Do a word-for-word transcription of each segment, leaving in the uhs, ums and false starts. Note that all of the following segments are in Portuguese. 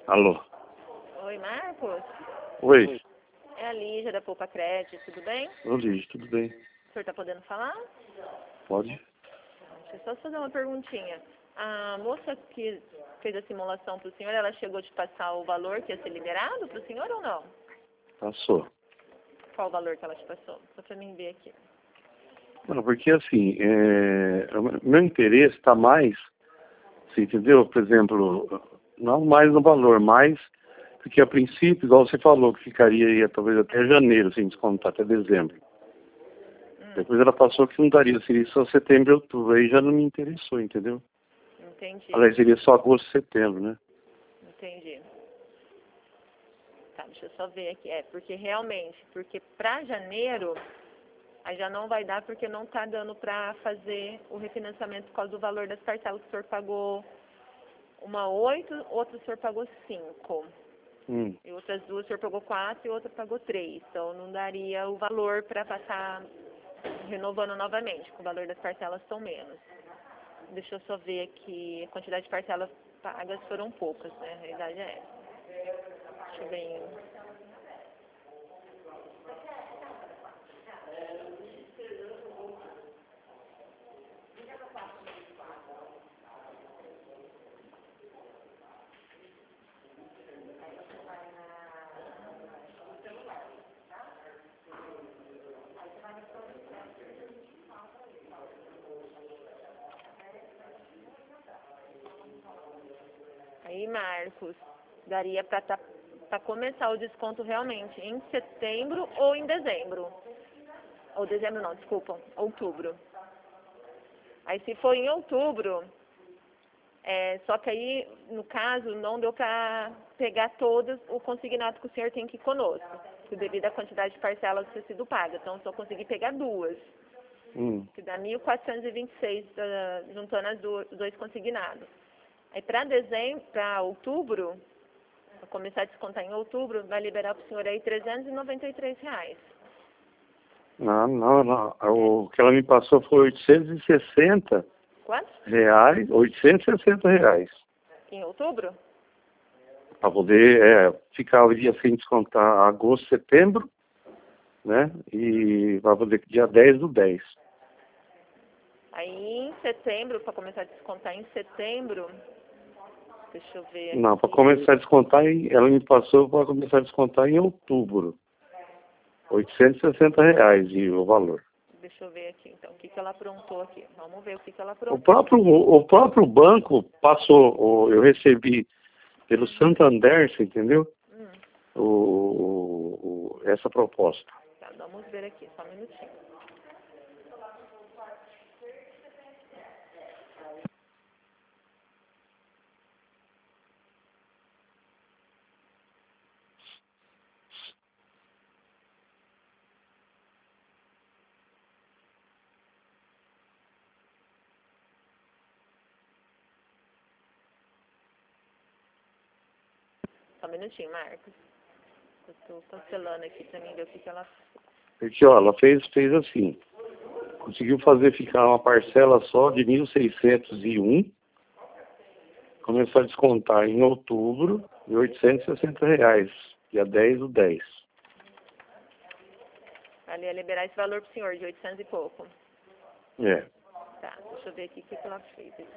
Alô? Oi, Marcos? Oi. É a Lígia da Poupa Crédito, tudo bem? Ô, Lígia, tudo bem? O senhor está podendo falar? Pode? Deixa eu só fazer uma perguntinha. A moça que fez a simulação para o senhor, ela chegou de passar o valor que ia ser liberado para o senhor ou não? Passou. Qual o valor que ela te passou? Só para mim ver aqui. Não, porque assim, é, o meu interesse está mais, você entendeu? Por exemplo, não mais no valor, mais porque a princípio, igual você falou, que ficaria aí, talvez até janeiro, sem descontar, até dezembro. Hum, Depois ela passou que não daria, seria só setembro e outubro, aí já não me interessou, entendeu? entendi, Aliás, seria só agosto e setembro, né? entendi. Tá, deixa eu só ver aqui. É, porque realmente, porque para janeiro, aí já não vai dar porque não está dando para fazer o refinanciamento por causa do valor das parcelas que o senhor pagou. Uma oito, outra o senhor pagou cinco. Hum. E outras duas o senhor pagou quatro e outra pagou três. Então não daria o valor para passar renovando novamente, porque o valor das parcelas são menos. Deixa eu só ver aqui, a quantidade de parcelas pagas foram poucas, né? A realidade é essa. Deixa eu ver. Aí, Marcos, daria para tá, pra começar o desconto realmente em setembro ou em dezembro. Ou dezembro não, desculpa, outubro. Aí se for em outubro, é, só que aí, no caso, não deu para pegar todos o consignado que o senhor tem aqui conosco, devido à quantidade de parcelas ter sido paga. Então, só consegui pegar duas, Hum. que dá mil quatrocentos e vinte e seis, uh, juntando as duas, os dois consignados. Aí, para dezembro, para outubro, para começar a descontar em outubro, vai liberar para o senhor aí trezentos e noventa e três reais. Não, não, não. O que ela me passou foi oitocentos e sessenta Quanto? reais, oitocentos e sessenta reais. Em outubro? Para poder é, ficar o dia sem descontar agosto, setembro, né? E para poder dia dez do dez. Aí, em setembro, para começar a descontar em setembro, deixa eu ver aqui. Não, para começar a descontar, em, ela me passou para começar a descontar em outubro. oitocentos e sessenta reais e o valor. Deixa eu ver aqui, então, o que, que ela aprontou aqui. Vamos ver o que, que ela O aprontou. próprio, o próprio banco passou, o- eu recebi pelo Santander, você entendeu? Hum, O, o- o- essa proposta. tá, vamos ver aqui, só um minutinho. Só um minutinho, Marcos. Eu tô cancelando aqui pra mim ver o que, que ela... Porque, ó, ela fez, fez assim, conseguiu fazer ficar uma parcela só de mil seiscentos e um, começou a descontar em outubro de oitocentos e sessenta reais, dia dez do dez. Ela ia liberar esse valor pro senhor, de oitocentos e pouco. É. Tá, deixa eu ver aqui o que, que ela fez aqui.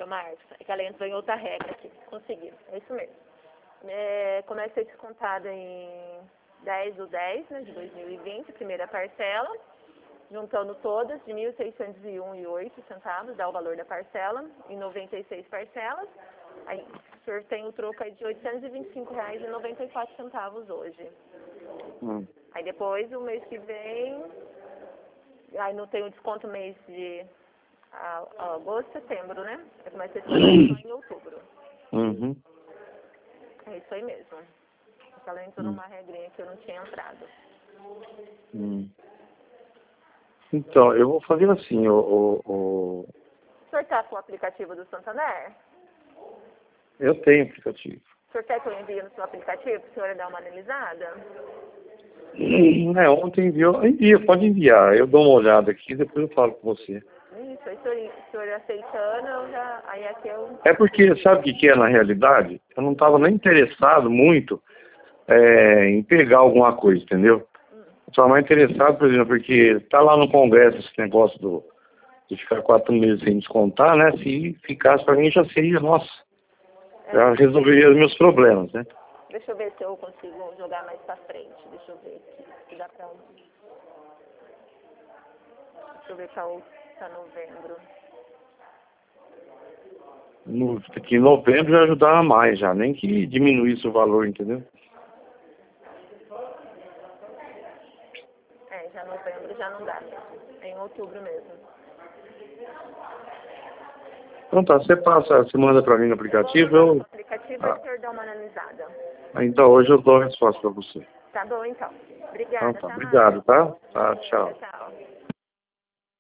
seu Marcos. É que ela entrou em outra regra aqui. Consegui. É isso mesmo. É, começa a ser descontada em dez do dez, né, de dois mil e vinte, primeira parcela. Juntando todas, de mil seiscentos e um e oito centavos, dá o valor da parcela, em noventa e seis parcelas. Aí o senhor tem o troco aí de oitocentos e vinte e cinco reais e noventa e quatro centavos hoje. Hum. Aí depois, o mês que vem, aí não tem o desconto mês de a, a agosto, setembro, né? Aí começa a ser só em outubro. Uhum. É isso aí mesmo. Ela entrou Hum. numa regrinha que eu não tinha entrado. Hum. Então, eu vou fazer assim, o, o, o... O senhor está com o aplicativo do Santander? eu tenho aplicativo. O senhor quer que eu envie no seu aplicativo para o senhor dar uma analisada? Hum, É, ontem enviou, envia, pode enviar, eu dou uma olhada aqui, depois eu falo com você. Isso, aí o senhor, o senhor aceitando, eu já, aí aqui eu... É porque, sabe o que que é na realidade? Eu não estava nem interessado muito é, em pegar alguma coisa, entendeu? Estava mais interessado, por exemplo, porque tá lá no Congresso esse negócio do, de ficar quatro meses sem descontar, né? Se ficasse para mim já seria, nossa, já resolveria os meus problemas, né? Deixa eu ver se eu consigo jogar mais pra frente. Deixa eu ver aqui, se dá pra... Deixa eu ver pra, pra novembro. No, que em novembro já ajudava mais, já, nem que diminuísse o valor, entendeu? É, já novembro já não dá mesmo. É em outubro mesmo. Então tá, você passa, você manda para mim no aplicativo, Eu vou mandar eu... no aplicativo Ah, e o senhor dá uma analisada. então hoje eu dou a resposta para você. Tá bom, então. Então Obrigada, tá, tá, obrigado, Marcos? tá? Tá, Tchau, tchau. tchau.